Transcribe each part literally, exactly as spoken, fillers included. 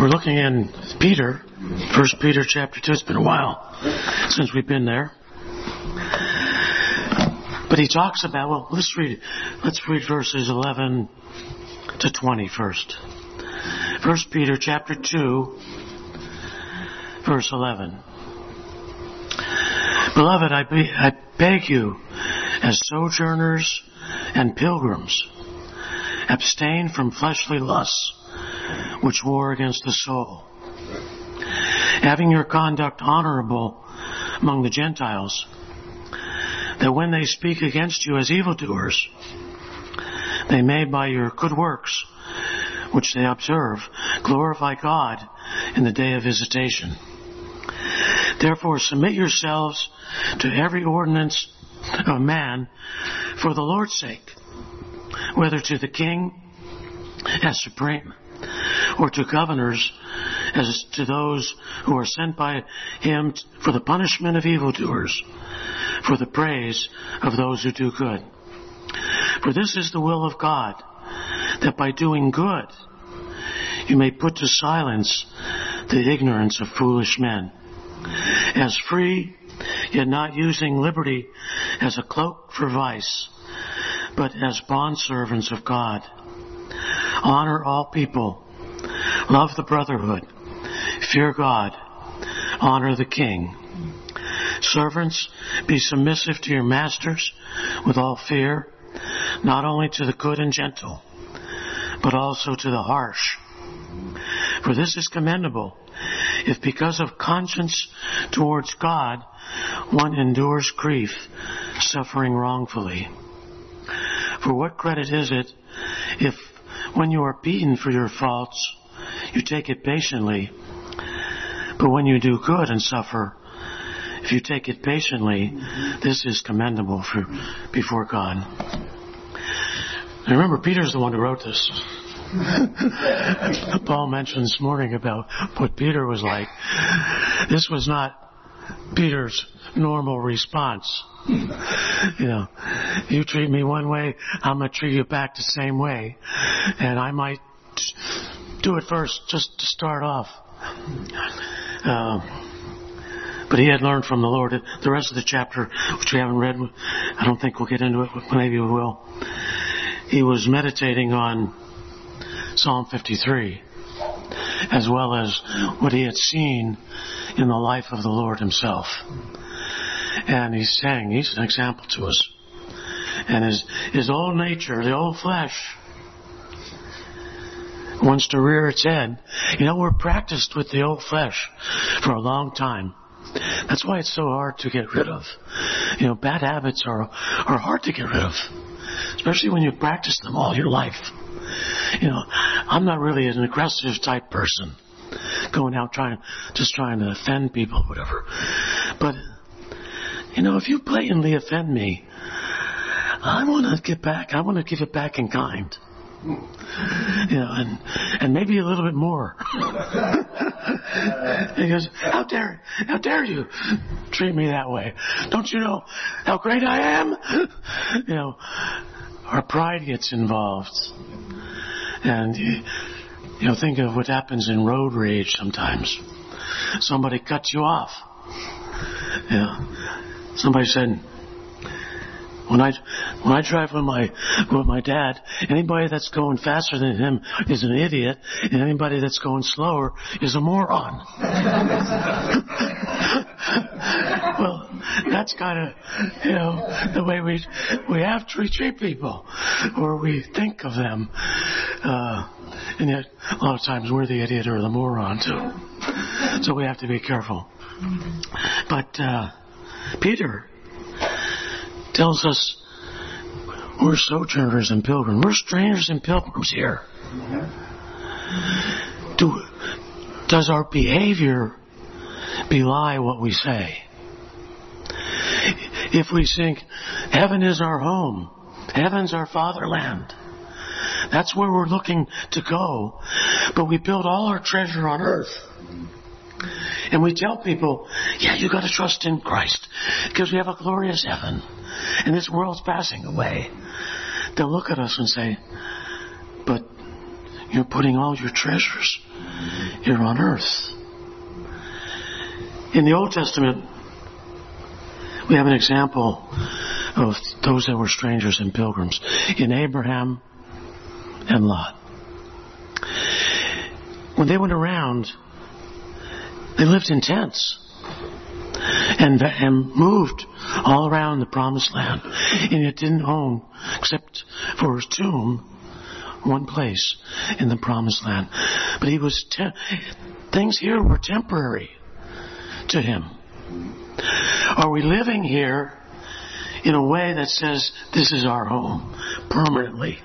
We're looking in Peter, First Peter chapter two. It's been a while since we've been there. But he talks about, well, let's read, let's read verses eleven to twenty first. First Peter chapter two, verse eleven. Beloved, I, be, I beg you, as sojourners and pilgrims, abstain from fleshly lusts, which war against the soul. Having your conduct honorable among the Gentiles, that when they speak against you as evildoers, they may by your good works, which they observe, glorify God in the day of visitation. Therefore submit yourselves to every ordinance of man for the Lord's sake, whether to the king as supreme, or to governors as to those who are sent by him for the punishment of evildoers, for the praise of those who do good. For this is the will of God, that by doing good you may put to silence the ignorance of foolish men. As free, yet not using liberty as a cloak for vice, but as bondservants of God. Honor all people. Love the brotherhood. Fear God. Honor the king. Servants, be submissive to your masters with all fear, not only to the good and gentle, but also to the harsh. For this is commendable, if because of conscience towards God one endures grief, suffering wrongfully. For what credit is it if, when you are beaten for your faults, you take it patiently? But when you do good and suffer, if you take it patiently, this is commendable for, before God. Now remember, Peter's the one who wrote this. Paul mentioned this morning about what Peter was like. This was not Peter's normal response. You know, you treat me one way, I'm going to treat you back the same way. And I might do it first just to start off. Uh, but he had learned from the Lord. The rest of the chapter, which we haven't read, I don't think we'll get into it, but maybe we will. He was meditating on Psalm fifty-three, as well as what he had seen in the life of the Lord himself. And he's saying, he's an example to us. And his, his old nature, the old flesh, wants to rear its head. You know, we're practiced with the old flesh for a long time. That's why it's so hard to get rid of. You know, bad habits are are hard to get rid of, especially when you've practiced them all your life. You know, I'm not really an aggressive type person, going out trying, just trying to offend people, whatever. But, you know, if you blatantly offend me, I want to get back. I want to give it back in kind. You know, and and maybe a little bit more. He goes, how dare, how dare you treat me that way? Don't you know how great I am? You know, our pride gets involved. And, you, you know, think of what happens in road rage sometimes. Somebody cuts you off. You know, somebody said, When I when I drive with my with my dad, anybody that's going faster than him is an idiot, and anybody that's going slower is a moron. Well, that's kind of, you know, the way we we have to treat people, or we think of them, uh, and yet a lot of times we're the idiot or the moron too. So we have to be careful. But uh, Peter tells us we're sojourners and pilgrims. We're strangers and pilgrims here. Do, does our behavior belie what we say? If we think heaven is our home, heaven's our fatherland, that's where we're looking to go, but we build all our treasure on earth. And we tell people, yeah, you got to trust in Christ because we have a glorious heaven and this world's passing away. They'll look at us and say, but you're putting all your treasures here on earth. In the Old Testament, we have an example of those that were strangers and pilgrims in Abraham and Lot. When they went around, they lived in tents and, and moved all around the promised land. And it didn't own, except for his tomb, one place in the promised land. But he was, te- things here were temporary to him. Are we living here in a way that says this is our home permanently?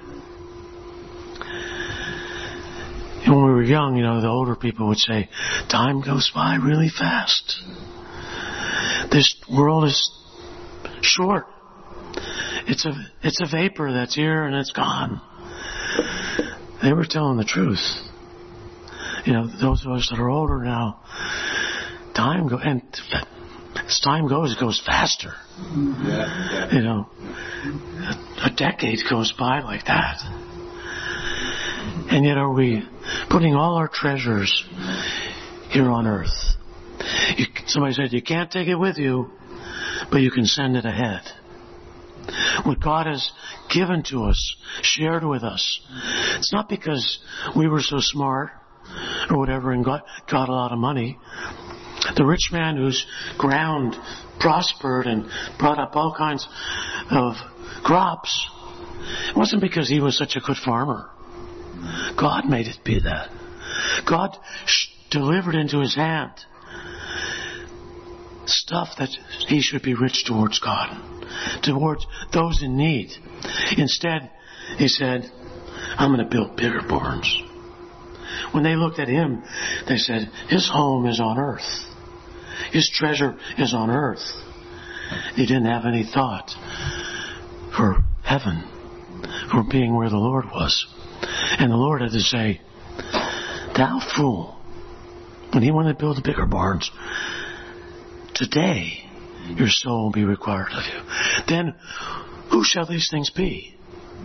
And when we were young, you know, the older people would say, time goes by really fast. This world is short. It's a, it's a vapor that's here and it's gone. They were telling the truth. You know, those of us that are older now, time goes, and as time goes, it goes faster. Yeah, yeah. You know, a, a decade goes by like that. And yet are we putting all our treasures here on earth? You, somebody said you can't take it with you, but you can send it ahead. What God has given to us, shared with us, it's not because we were so smart or whatever and got, got a lot of money. The rich man whose ground prospered and brought up all kinds of crops, it wasn't because he was such a good farmer. God made it be that. God sh- delivered into his hand stuff that he should be rich towards God, towards those in need. Instead, he said, I'm going to build bigger barns. When they looked at him, they said, his home is on earth. His treasure is on earth. He didn't have any thought for heaven, for being where the Lord was. And the Lord had to say, thou fool, when he wanted to build the bigger barns, today your soul will be required of you. Then who shall these things be?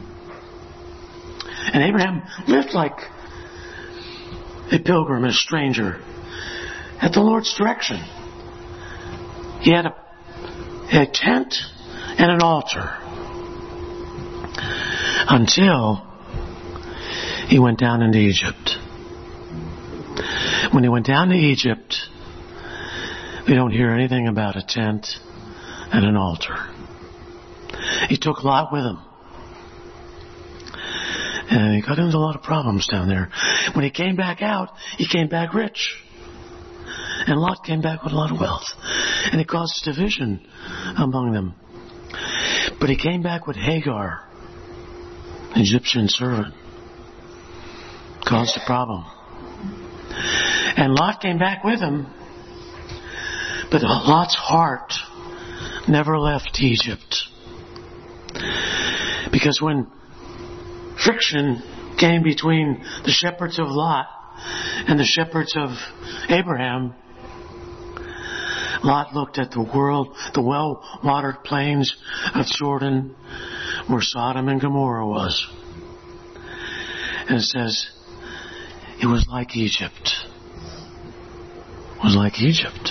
And Abraham lived like a pilgrim, a stranger, at the Lord's direction. He had a, a tent and an altar until he went down into Egypt. When he went down to Egypt, we don't hear anything about a tent and an altar. He took Lot with him. And he got into a lot of problems down there. When he came back out, he came back rich. And Lot came back with a lot of wealth. And it caused division among them. But he came back with Hagar, an Egyptian servant. Caused a problem. And Lot came back with him. But Lot's heart never left Egypt. Because when friction came between the shepherds of Lot and the shepherds of Abraham, Lot looked at the world, the well-watered plains of Jordan where Sodom and Gomorrah was. And it says, it was like Egypt. It was like Egypt.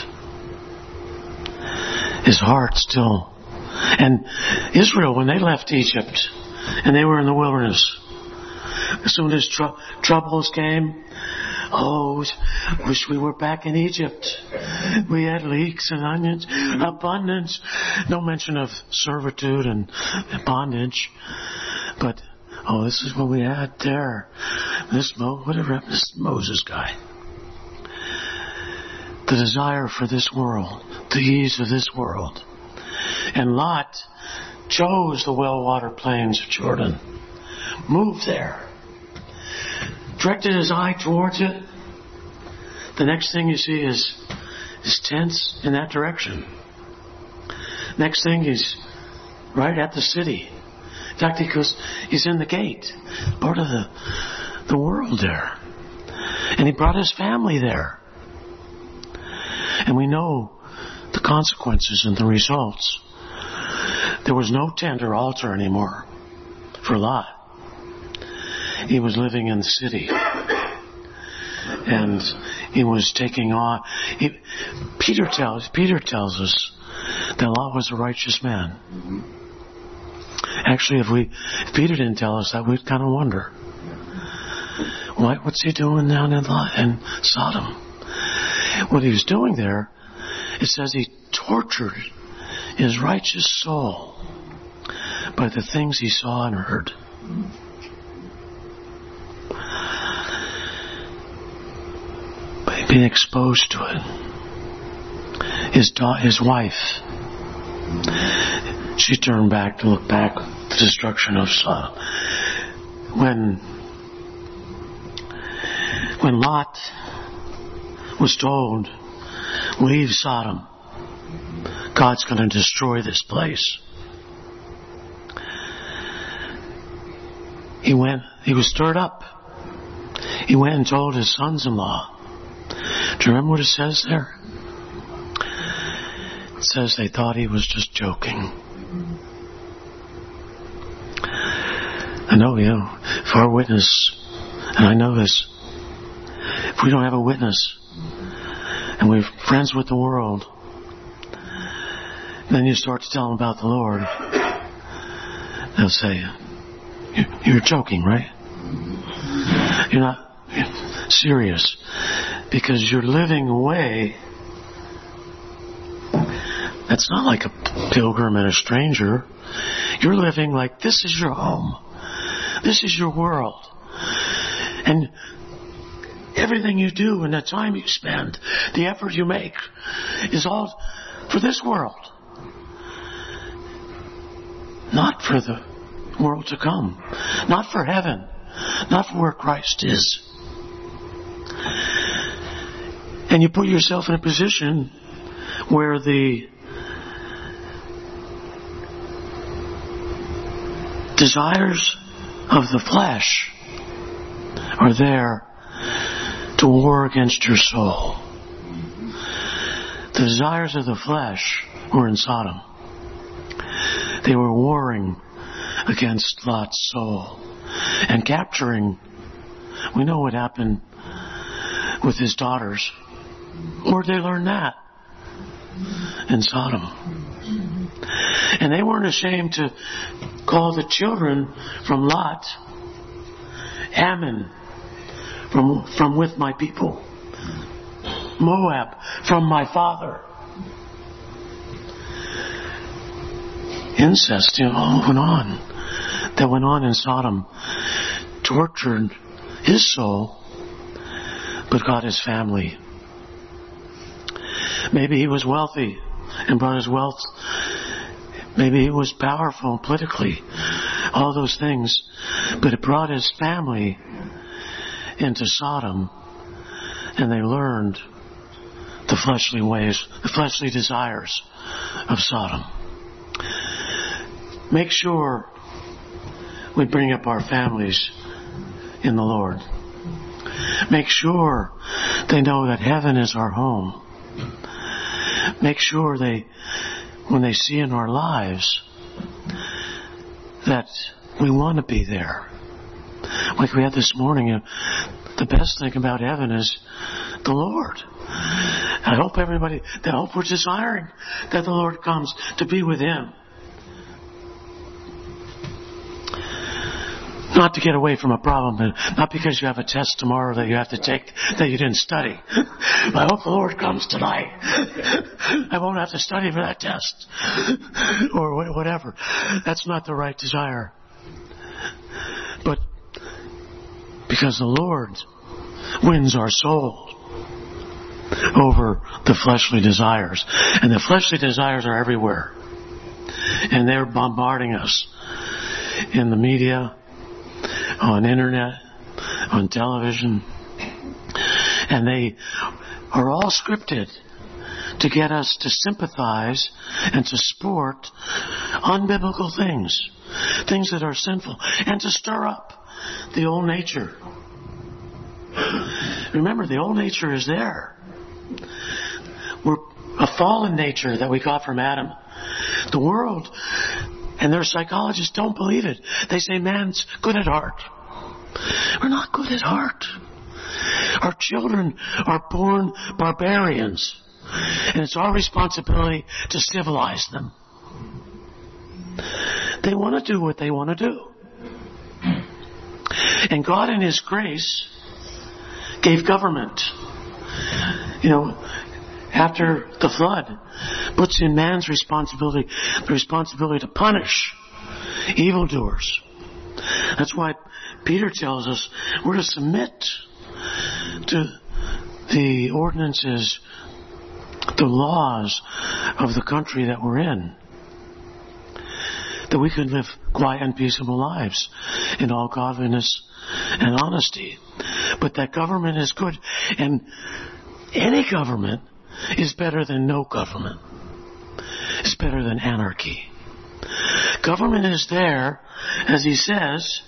His heart still. And Israel, when they left Egypt and they were in the wilderness, as soon as tr- troubles came, oh, wish we were back in Egypt. We had leeks and onions, abundance. No mention of servitude and bondage. But, oh, this is what we had there. This, Mo- whatever, this Moses guy. The desire for this world, the ease of this world. And Lot chose the well-watered plains of Jordan. Moved there. Directed his eye towards it. The next thing you see is his tents in that direction. Next thing he's right at the city. In fact, he goes, he's in the gate, part of the the world there. And he brought his family there. And we know the consequences and the results. There was no tent or altar anymore for Lot. He was living in the city. And he was taking on. He, Peter tells Peter tells us that Lot was a righteous man. Actually, if we if Peter didn't tell us that, we'd kind of wonder, what what's he doing down in, Lot, in Sodom? What he was doing there, it says he tortured his righteous soul by the things he saw and heard. By being exposed to it. His da- his wife, she turned back to look back at the destruction of Sodom. When, when Lot was told, leave Sodom, God's going to destroy this place. He went, he was stirred up. He went and told his sons-in-law. Do you remember what it says there? It says they thought he was just joking. I know, you know, if our witness, and I know this, if we don't have a witness, and we're friends with the world, then you start to tell them about the Lord, they'll say, you're joking, right? You're not serious. Because you're living a way that's not like a pilgrim and a stranger. You're living like this is your home. This is your world. And everything you do and the time you spend, the effort you make, is all for this world. Not for the world to come. Not for heaven. Not for where Christ is. And you put yourself in a position where the desires of the flesh are there to war against your soul. The desires of the flesh were in Sodom. They were warring against Lot's soul and capturing. We know what happened with his daughters. Where'd they learn that? In Sodom. And they weren't ashamed to call the children from Lot Ammon, from, from with my people. Moab, from my father. Incest, you know, went on. That went on in Sodom. Tortured his soul, but got his family. Maybe he was wealthy and brought his wealth. Maybe he was powerful politically. All those things. But it brought his family into Sodom. And they learned the fleshly ways, the fleshly desires of Sodom. Make sure we bring up our families in the Lord. Make sure they know that heaven is our home. Make sure they, when they see in our lives, that we want to be there. Like we had this morning, the best thing about heaven is the Lord. I hope everybody, I hope we're desiring that the Lord comes to be with Him. Not to get away from a problem, but not because you have a test tomorrow that you have to take that you didn't study. I hope the Lord comes tonight. I won't have to study for that test. Or whatever. That's not the right desire. But because the Lord wins our soul over the fleshly desires. And the fleshly desires are everywhere. And they're bombarding us in the media, on internet, on television. And they are all scripted to get us to sympathize and to support unbiblical things. Things that are sinful. And to stir up the old nature. Remember, the old nature is there. We're a fallen nature that we got from Adam. The world and their psychologists don't believe it. They say man's good at heart. We're not good at heart. Our children are born barbarians, and it's our responsibility to civilize them. They want to do what they want to do. And God in His grace gave government. You know, after the flood, puts in man's responsibility, the responsibility to punish evildoers. That's why Peter tells us we're to submit to the ordinances, the laws of the country that we're in, that we can live quiet and peaceable lives in all godliness and honesty. But that government is good, and any government is better than no government. It's better than anarchy. Government is there, as he says,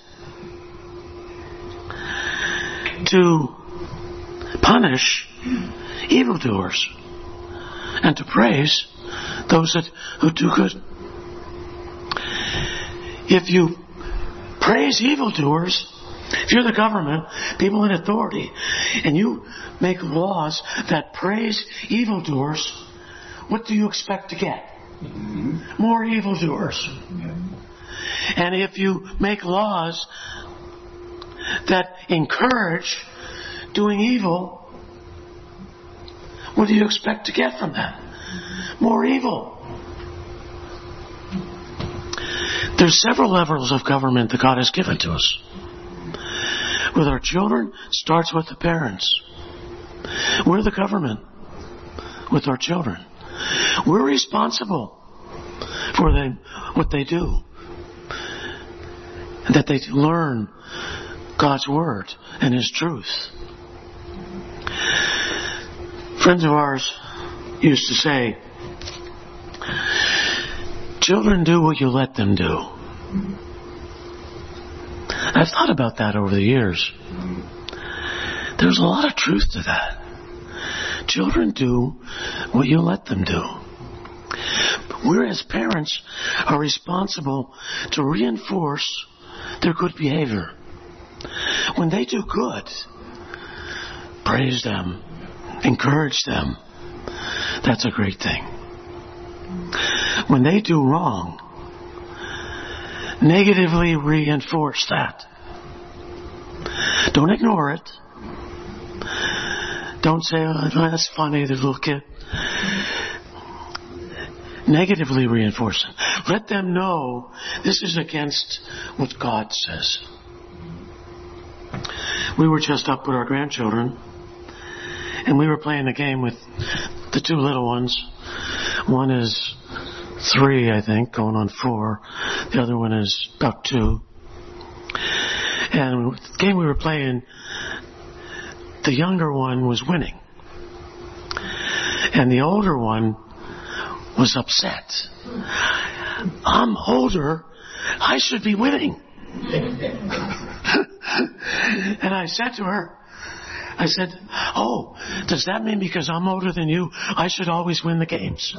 to punish evildoers and to praise those that, who do good. If you praise evildoers, if you're the government, people in authority, and you make laws that praise evildoers, what do you expect to get? Mm-hmm. More evildoers. Mm-hmm. And if you make laws that encourage doing evil, what do you expect to get from that? More evil. There's several levels of government that God has given to us. With our children, starts with the parents. We're the government with our children. We're responsible for them, what they do. And that they learn God's Word and His truth. Friends of ours used to say, children do what you let them do. I've thought about that over the years. There's a lot of truth to that. Children do what you let them do. We as parents are responsible to reinforce their good behavior. When they do good, praise them, encourage them. That's a great thing. When they do wrong, negatively reinforce that. Don't ignore it. Don't say, oh, that's funny, the little kid. Negatively reinforce it. Let them know this is against what God says. We were just up with our grandchildren, and we were playing a game with the two little ones. One is three, I think, going on four. The other one is about two. And the game we were playing, the younger one was winning. And the older one was upset. I'm older. I should be winning. And I said to her, I said, oh, does that mean because I'm older than you, I should always win the games?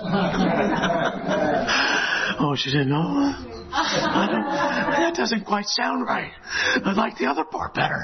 Oh, she said, no, I don't, that doesn't quite sound right. I like the other part better.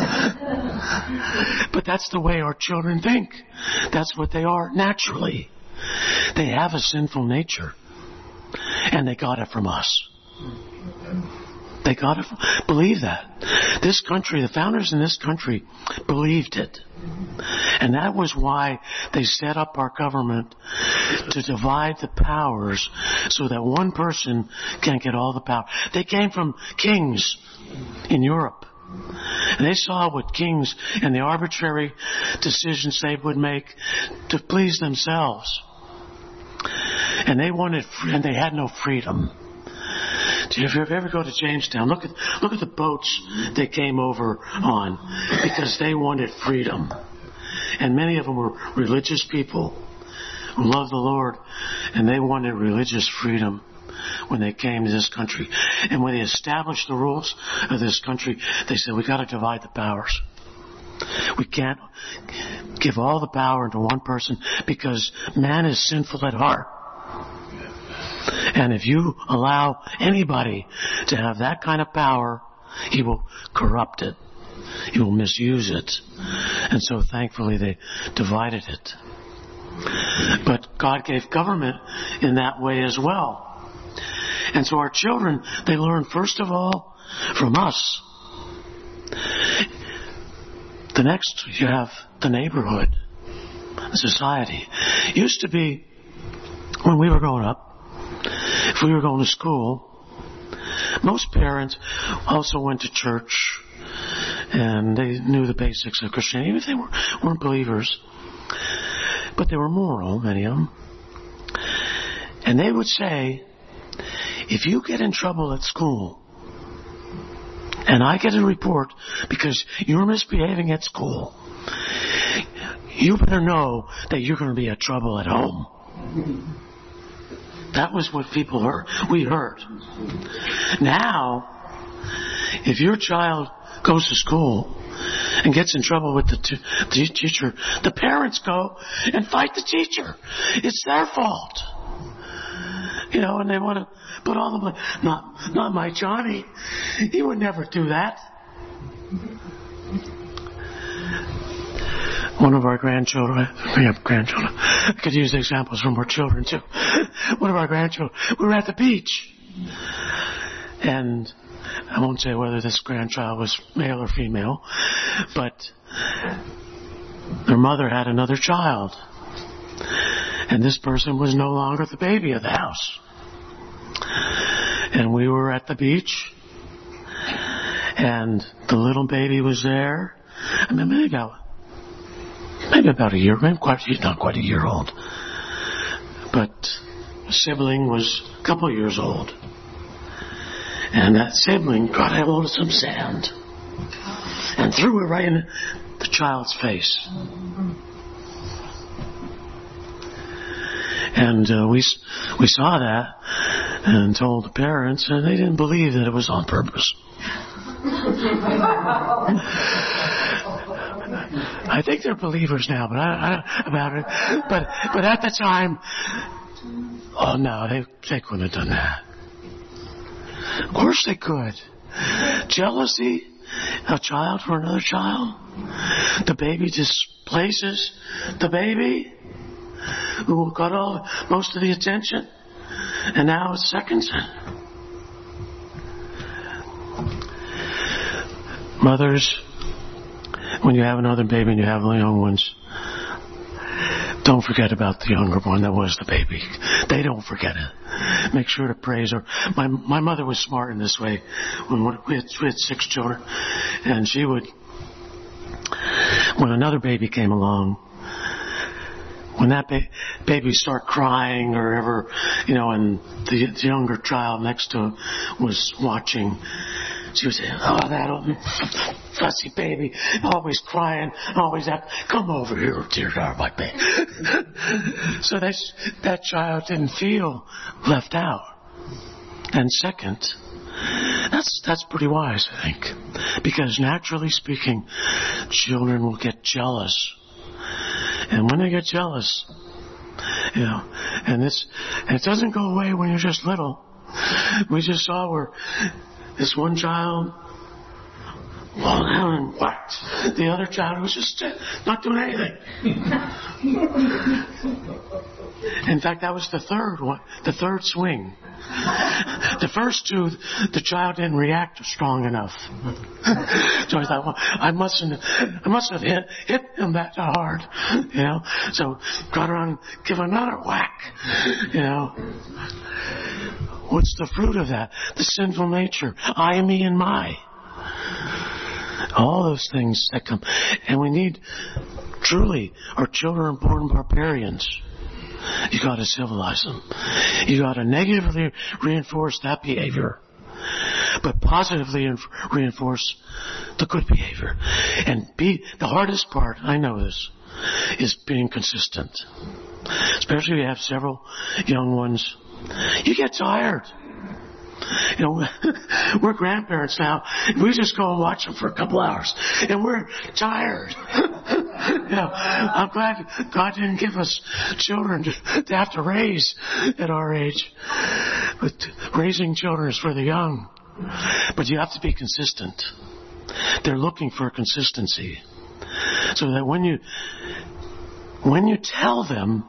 But that's the way our children think. That's what they are naturally. They have a sinful nature. And they got it from us. They got it from, believe that. This country, the founders in this country believed it. And that was why they set up our government to divide the powers so that one person can't get all the power. They came from kings in Europe. And they saw what kings and the arbitrary decisions they would make to please themselves. And they wanted, and they had no freedom. If you ever go to Jamestown, look at look at the boats they came over on because they wanted freedom. And many of them were religious people who loved the Lord, and they wanted religious freedom when they came to this country. And when they established the rules of this country, they said, we got to divide the powers. We can't give all the power to one person because man is sinful at heart. And if you allow anybody to have that kind of power, he will corrupt it. He will misuse it. And so thankfully they divided it. But God gave government in that way as well. And so our children, they learn first of all from us. The next, you have the neighborhood, the society. It used to be, when we were growing up, if we were going to school, most parents also went to church and they knew the basics of Christianity, even if they were, weren't believers. But they were moral, many of them. And they would say, if you get in trouble at school, and I get a report because you're misbehaving at school, you better know that you're going to be in trouble at home. That was what people heard. We heard. Now, if your child goes to school and gets in trouble with the, t- the teacher, the parents go and fight the teacher. It's their fault. You know, and they want to put all the blame. Not, not my Johnny. He would never do that. One of our grandchildren, we have grandchildren. I could use examples from our children too. One of our grandchildren, we were at the beach. And I won't say whether this grandchild was male or female, but their mother had another child. And this person was no longer the baby of the house. And we were at the beach, and the little baby was there. I mean, maybe about, maybe about a year, maybe quite, he's not quite a year old. But a sibling was a couple of years old. And that sibling got a hold of some sand and threw it right in the child's face. And uh, we we saw that and told the parents, and they didn't believe that it was on purpose. I think they're believers now, but I, I about it. But but at the time, oh no, they they couldn't have done that. Of course they could. Jealousy, a child for another child. The baby displaces the baby who got all most of the attention, and now it's second sin. Mothers, when you have another baby and you have young ones, don't forget about the younger one that was the baby. They don't forget it. Make sure to praise her. My my mother was smart in this way. When we had, we had six children, and she would, when another baby came along, when that ba- baby start crying or ever, you know, and the, the younger child next to him was watching, she would say, "Oh, that old fussy baby, always crying, always have come over here, dear God, my baby." So that that child didn't feel left out. And second, that's that's pretty wise, I think, because naturally speaking, children will get jealous. And when they get jealous, you know, and this, and it doesn't go away when you're just little. We just saw where this one child, well, down and whacked the other child, was just not doing anything. In fact, that was the third one, the third swing. The first two, the child didn't react strong enough. So I thought, well, I mustn't, I must have hit, hit him that hard, you know. So got around and give another whack, you know. What's the fruit of that? The sinful nature. I, me, and my. All those things that come. And we need, truly, our children are born barbarians. You got to civilize them. You got to negatively reinforce that behavior, but positively reinforce the good behavior. And be the hardest part, I know this, is being consistent. Especially if you have several young ones. You get tired. You know, we're grandparents now. We just go and watch them for a couple hours, and we're tired. You know, I'm glad God didn't give us children to, to have to raise at our age. But raising children is for the young. But you have to be consistent. They're looking for consistency. So that when you, when you tell them,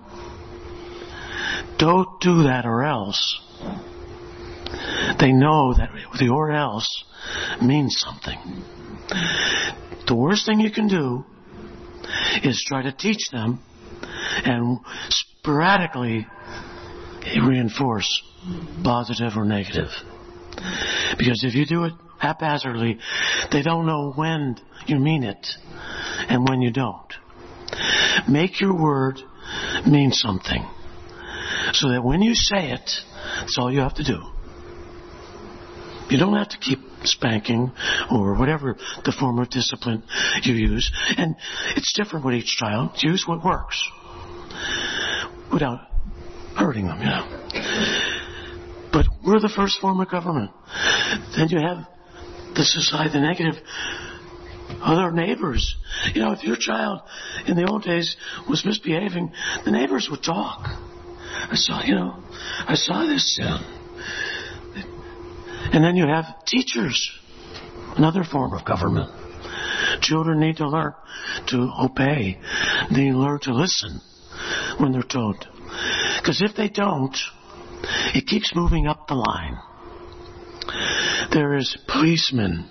don't do that or else, they know that the or else means something. The worst thing you can do is try to teach them and sporadically reinforce positive or negative. Because if you do it haphazardly, they don't know when you mean it and when you don't. Make your word mean something, so that when you say it, that's all you have to do. You don't have to keep spanking or whatever the form of discipline you use. And it's different with each child. Use what works without hurting them, you know. But we're the first form of government. Then you have the society, the negative, other neighbors. You know, if your child in the old days was misbehaving, the neighbors would talk. I saw, you know, I saw this son. And then you have teachers, another form of government. Children need to learn to obey. They need to learn to listen when they're told. Because if they don't, it keeps moving up the line. There is policemen.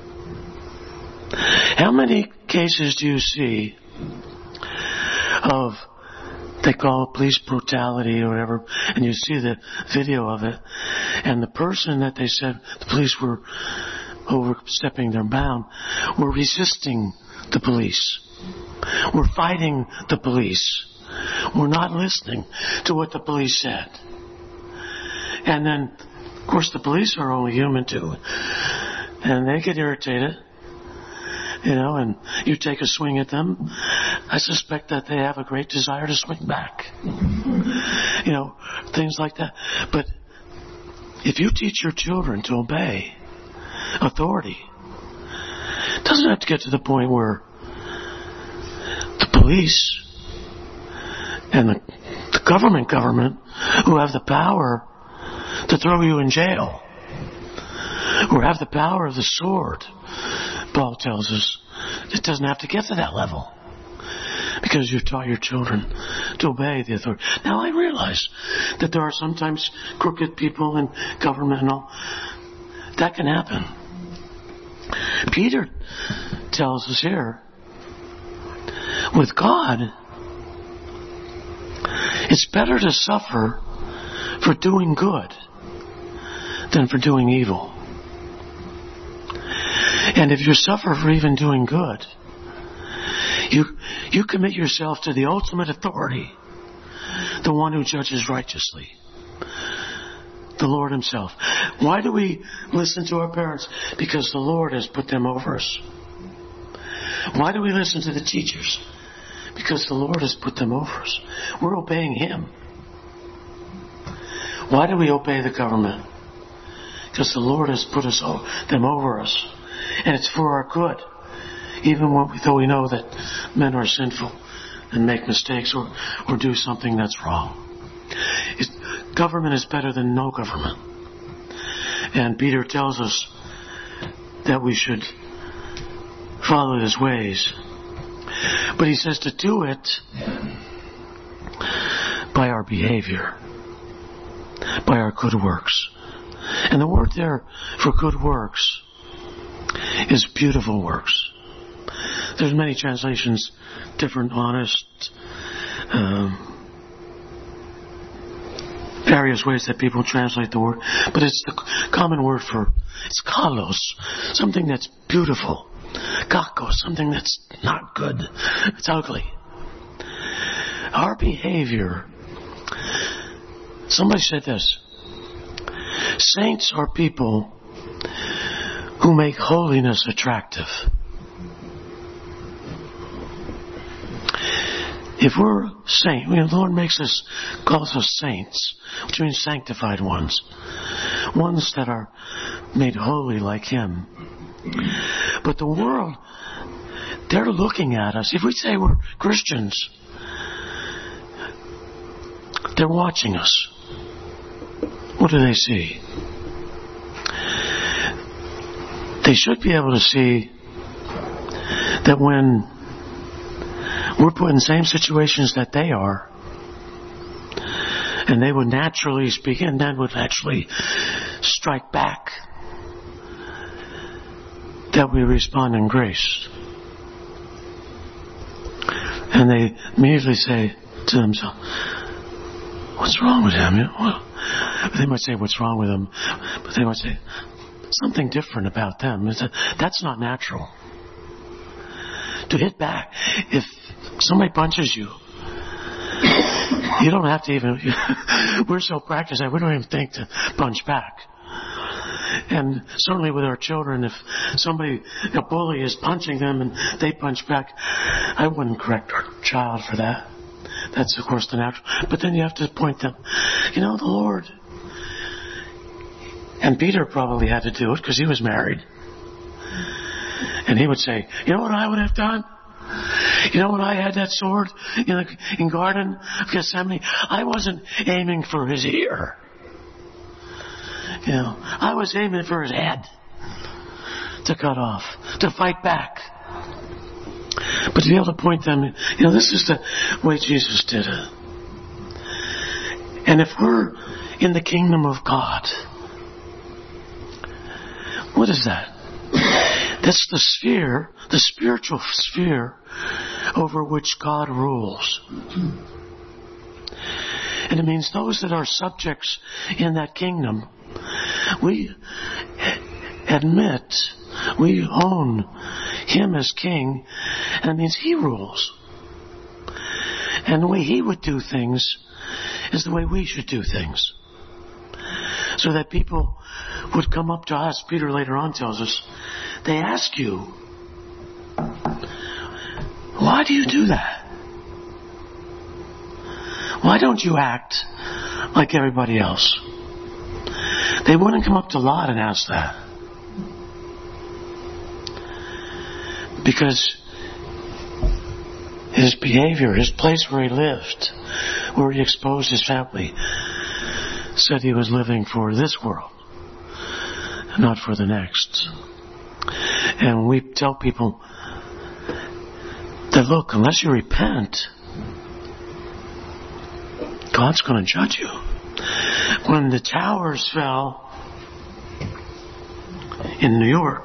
How many cases do you see of, they call it police brutality or whatever, and you see the video of it, and the person that they said the police were overstepping their bound were resisting the police. We're fighting the police. We're not listening to what the police said. And then, of course, the police are only human too. And they get irritated, you know, and you take a swing at them. I suspect that they have a great desire to swing back. You know, things like that. But if you teach your children to obey authority, it doesn't have to get to the point where the police and the, the government government who have the power to throw you in jail or have the power of the sword, Paul tells us, it doesn't have to get to that level because you've taught your children to obey the authority. Now I realize that there are sometimes crooked people in government and all. That can happen. Peter tells us here, with God, it's better to suffer for doing good than for doing evil. And if you suffer for even doing good, you you commit yourself to the ultimate authority, the one who judges righteously, the Lord himself. Why do we listen to our parents? Because the Lord has put them over us. Why do we listen to the teachers? Because the Lord has put them over us. We're obeying him. Why do we obey the government? Because the Lord has put us them over us. And it's for our good. Even when we, though we know that men are sinful and make mistakes or, or do something that's wrong. It's, government is better than no government. And Peter tells us that we should follow his ways. But he says to do it by our behavior, by our good works. And the word there for good works is beautiful works. There's many translations, different, honest, um, various ways that people translate the word, but it's the common word for, it's kalos, something that's beautiful. Kakos, something that's not good. It's ugly. Our behavior, somebody said this, saints are people who make holiness attractive. If we're saint, you know, the Lord makes us, calls us saints, which means sanctified ones, ones that are made holy like him. But the world, they're looking at us. If we say we're Christians, they're watching us. What do they see? They should be able to see that when we're put in the same situations that they are, and they would naturally speak, and then would actually strike back, that we respond in grace. And they immediately say to themselves, what's wrong with him? You know, well, they might say, what's wrong with him? But they might say, something different about them. That's not natural. To hit back. If somebody punches you, you don't have to even, we're so practiced that we don't even think to punch back. And certainly with our children, if somebody, a bully is punching them and they punch back, I wouldn't correct our child for that. That's, of course, the natural. But then you have to point them, you know, the Lord. And Peter probably had to do it because he was married. And he would say, you know what I would have done? You know when I had that sword in the in Garden of Gethsemane, I wasn't aiming for his ear. You know, I was aiming for his head to cut off, to fight back. But to be able to point them, you know, this is the way Jesus did it. And if we're in the kingdom of God, what is that? That's the sphere, the spiritual sphere over which God rules. And it means those that are subjects in that kingdom, we admit, we own him as king, and it means he rules. And the way he would do things is the way we should do things. So that people would come up to us, Peter later on tells us, they ask you, why do you do that? Why don't you act like everybody else? They wouldn't come up to Lot and ask that. Because his behavior, his place where he lived, where he exposed his family, said he was living for this world, not for the next. And we tell people that, look, unless you repent, God's going to judge you. When the towers fell in New York,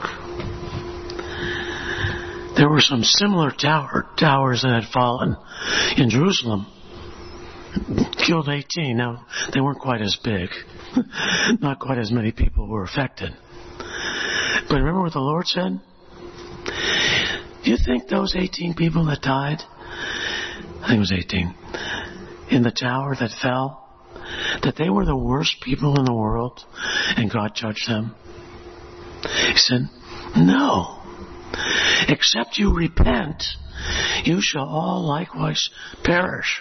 there were some similar tower towers that had fallen in Jerusalem. Killed eighteen. Now, they weren't quite as big. Not quite as many people were affected. But remember what the Lord said? Do you think those eighteen people that died, I think it was eighteen, in the tower that fell, that they were the worst people in the world and God judged them? He said, no. Except you repent, you shall all likewise perish.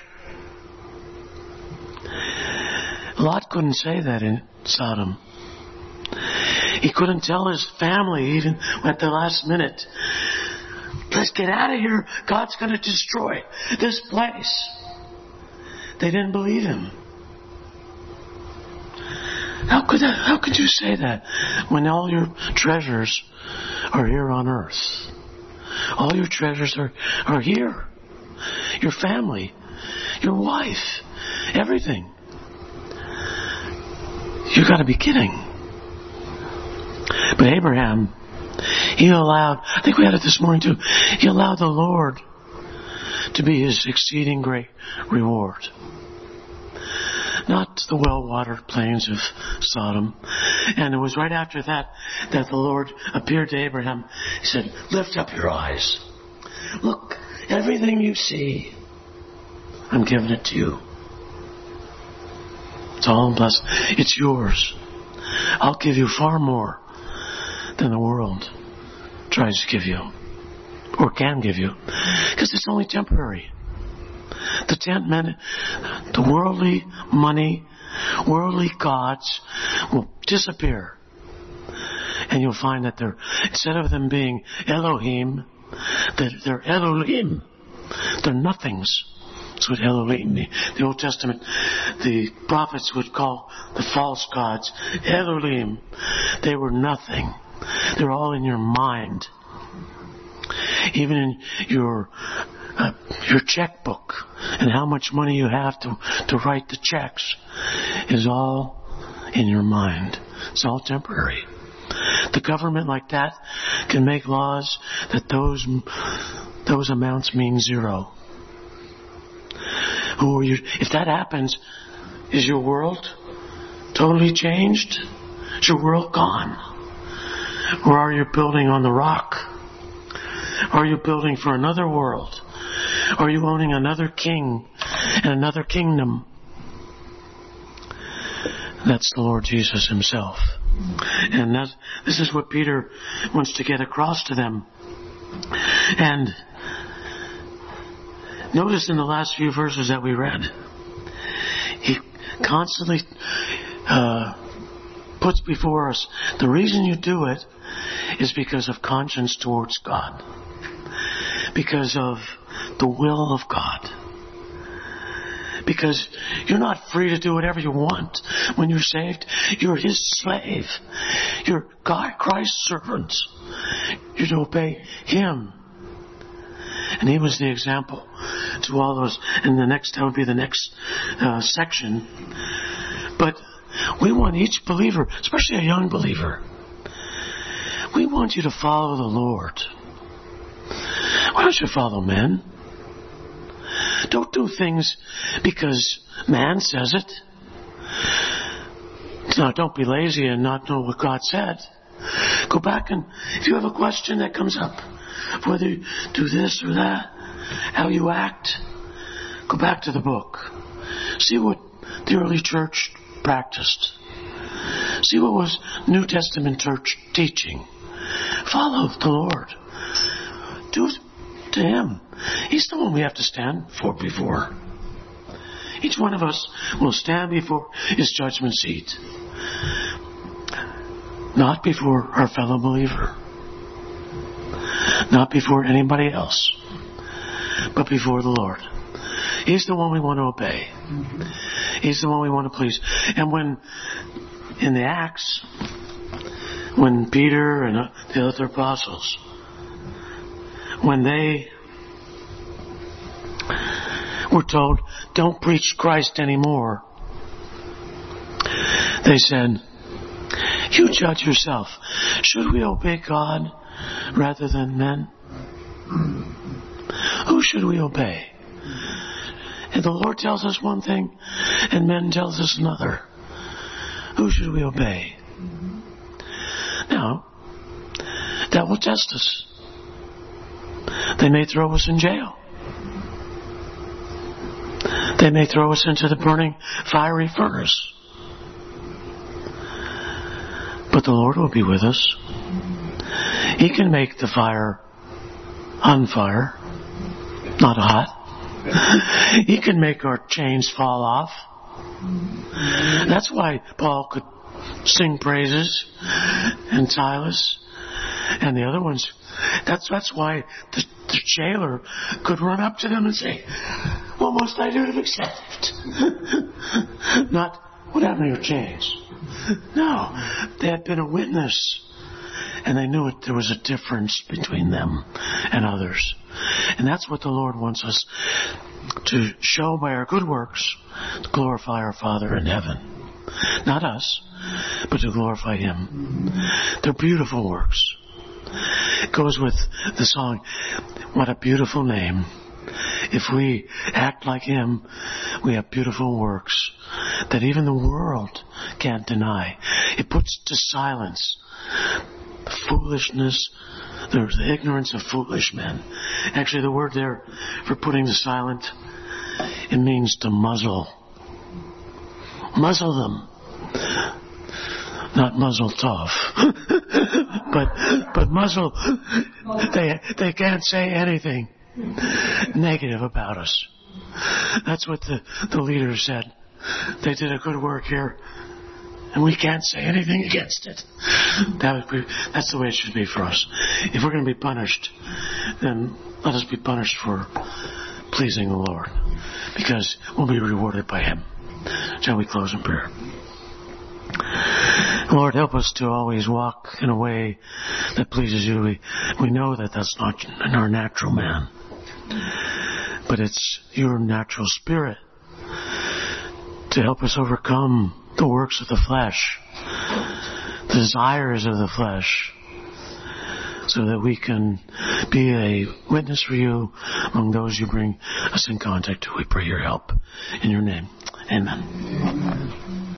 Lot couldn't say that in Sodom. He couldn't tell his family even at the last minute, let's get out of here. God's going to destroy this place. They didn't believe him. How could that, how could you say that when all your treasures are here on earth? All your treasures are, are here. Your family, your wife, everything. You got to be kidding. But Abraham, he allowed, I think we had it this morning too, he allowed the Lord to be his exceeding great reward. Not the well-watered plains of Sodom. And it was right after that that the Lord appeared to Abraham. He said, lift up your eyes. Look, everything you see, I'm giving it to you. It's all blessed. It's yours. I'll give you far more than the world tries to give you. Or can give you. Because it's only temporary. The ten men, the worldly money, worldly gods will disappear. And you'll find that they're, instead of them being Elohim, that they're Elohim. They're nothings. That's what Elohim means. The Old Testament, the prophets would call the false gods Elohim. They were nothing. They're all in your mind. even in your uh, your checkbook and how much money you have to, to write the checks is all in your mind. It's all temporary. The government like that can make laws that those those amounts mean zero. Who are you? If that happens, is your world totally changed? Is your world gone? Or are you building on the rock? Are you building for another world? Are you owning another king and another kingdom? That's the Lord Jesus himself. And that's, this is what Peter wants to get across to them. And notice in the last few verses that we read, he constantly uh, puts before us, the reason you do it is because of conscience towards God. Because of the will of God. Because you're not free to do whatever you want. When you're saved, you're His slave. You're God, Christ's servant. You're to obey Him. And He was the example to all those. And the next, that would be the next uh, section. But we want each believer, especially a young believer, we want you to follow the Lord. Why don't you follow men? Don't do things because man says it. No, don't be lazy and not know what God said. Go back and if you have a question that comes up, whether you do this or that, how you act, go back to the book. See what the early church practiced. See what was New Testament church teaching. Follow the Lord. Do it to Him. He's the one we have to stand for before. Each one of us will stand before His judgment seat. Not before our fellow believer. Not before anybody else. But before the Lord. He's the one we want to obey. He's the one we want to please. And when, in the Acts, when Peter and the other apostles, when they were told, don't preach Christ anymore, they said, you judge yourself. Should we obey God rather than men? Who should we obey? And the Lord tells us one thing, and men tells us another. Who should we obey? Now, that will test us. They may throw us in jail. They may throw us into the burning, fiery furnace. But the Lord will be with us. He can make the fire on fire, not hot. He can make our chains fall off. That's why Paul could sing praises, and Silas, and the other ones. That's that's why the, the jailer could run up to them and say, what must I do to be saved? Not, what happened to your chains? No, they had been a witness. And they knew it, there was a difference between them and others. And that's what the Lord wants us to show by our good works, to glorify our Father in heaven. Not us, but to glorify Him. They're beautiful works. It goes with the song, what a beautiful name. If we act like Him, we have beautiful works that even the world can't deny. It puts to silence the foolishness, the ignorance of foolish men. Actually, the word there for putting to silent, it means to muzzle. Muzzle them. Not muzzle tough. but but muzzle, they they can't say anything negative about us. That's what the, the leader said. They did a good work here, and we can't say anything against it. That would be, that's the way it should be for us. If we're going to be punished, then let us be punished for pleasing the Lord, because we'll be rewarded by Him. Shall we close in prayer? Lord, help us to always walk in a way that pleases you. We, we know that that's not in our natural man, but it's your natural spirit to help us overcome the works of the flesh, the desires of the flesh, so that we can be a witness for you among those you bring us in contact with. We pray your help in your name. Amen.